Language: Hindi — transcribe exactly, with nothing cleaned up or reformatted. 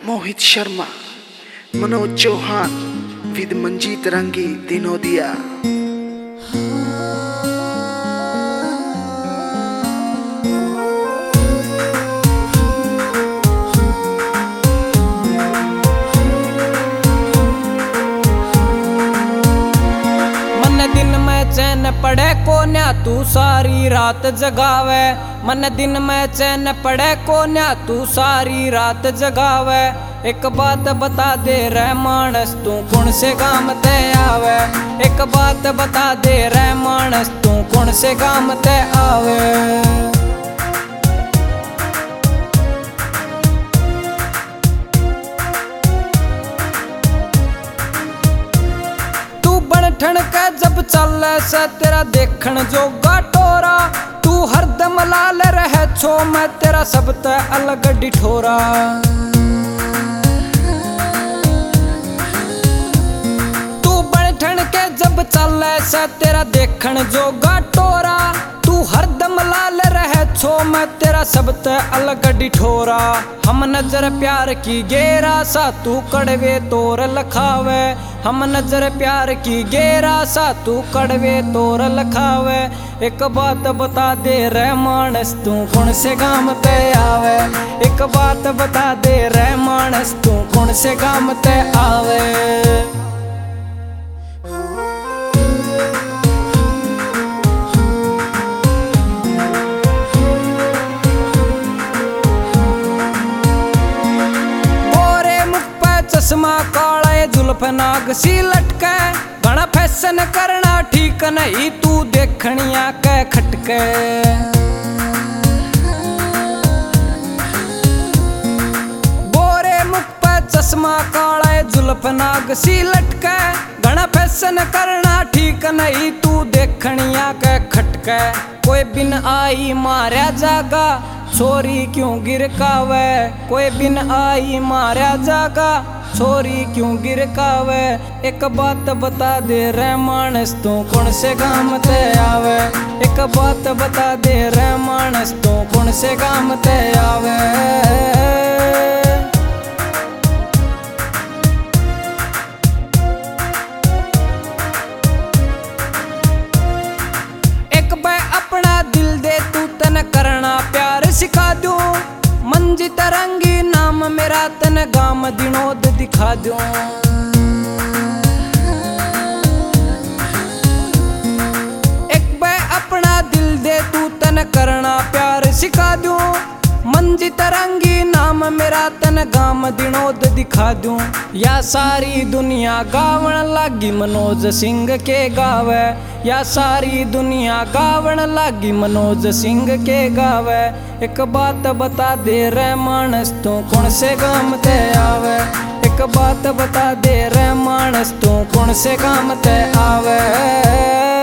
मोहित शर्मा, मनोज चौहान, विद मंजीत रंगी दिनोदिया। दिन में चैन पड़े कोन्या तू सारी रात जगावे। मन दिन में चैन पड़े कोन्या तू सारी रात जगावे। एक बात बता दे रे मानस तू कौन से गाम ते आवे। एक बात बता दे रे मानस तू कौन से गाम ते आवे। ठण के जब चल से तेरा देखण जोगा टोरा। तू हरदम लाल रहे छो मैं तेरा सब ते अलग डिठोरा। तू बड़ ठण के जब चल से तेरा देखण जोगा टोरा। तू हरदम लाल रहे छो मैं तेरा सब ते अलग डिठोरा। हम नजर प्यार की गेरा सा तू कड़वे तोर लखावे। हम नजर प्यार की गेरा सा तू कड़वे तोर लखावे। एक बात बता दे रे मानस तू कौन से गाम ते आवे। एक बात बता दे रे मानस तू कौन से गाम ते आवे। चश्मा काला जुल्फ नाग सी लटके। घना फैशन करना ठीक नहीं तू देखनिया के खटके। गोरे मुख पे चश्मा काला जुल्फ नाग सी लटके। घना फैशन करना ठीक नहीं तू देखनिया के खटके। कोई बिन आई मारा जागा छोरी क्यों गिरकावे। कोई बिन आई मारा जागा छोरी क्यों गिरकावे। एक बात बता दे रे मानस तू कौन से गाम ते आवे। एक बात बता दे रे मानस तू कौन से गाम ते आवे। एक बार अपना दिल दे तू तन करना प्यार सिखा दूं। मंजीत रंगी नाम मेरा तन गाम दिनोद दिखा दूं। एक बार अपना दिल दे तू तन करना प्यार सिखा दूं। मंजीत रंगी नाम मेरा तन गाम दिनोद दिखा दूं। या सारी दुनिया गावण लागी मनोज सिंह के गावे। या सारी दुनिया गावण लागी मनोज सिंह के गावे। एक बात बता दे रे मानस तू कौन से गाम ते आवे। एक बात बता दे रे मानस तू कौन से गाम ते आवे।